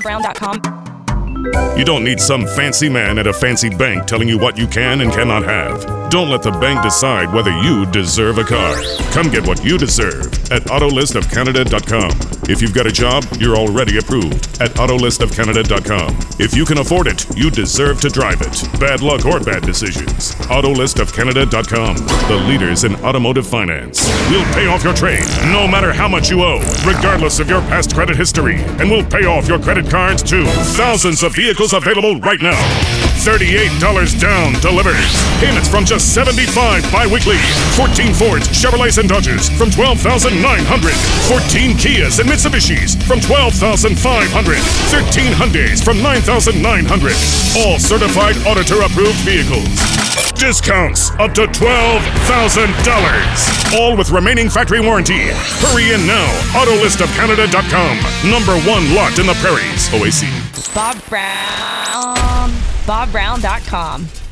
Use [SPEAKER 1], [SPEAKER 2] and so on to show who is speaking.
[SPEAKER 1] BobBrown.com.
[SPEAKER 2] You don't need some fancy man at a fancy bank telling you what you can and cannot have. Don't let the bank decide whether you deserve a car. Come get what you deserve at Autolistofcanada.com. If you've got a job, you're already approved at Autolistofcanada.com. If you can afford it, you deserve to drive it. Bad luck or bad decisions. Autolistofcanada.com. The leaders in automotive finance. We'll pay off your trade, no matter how much you owe, regardless of your past credit history. And we'll pay off your credit cards too. Thousands of vehicles available right now. $38 down delivered. Payments from just $75 bi-weekly. 14 Fords, Chevrolets, and Dodges from $12,900. 14 Kias and Mitsubishis from $12,500. 13 Hyundais from $9,900. All certified auditor-approved vehicles. Discounts up to $12,000. All with remaining factory warranty. Hurry in now. Autolistofcanada.com. #1 lot in the prairies. OAC.
[SPEAKER 1] BobBrown.com.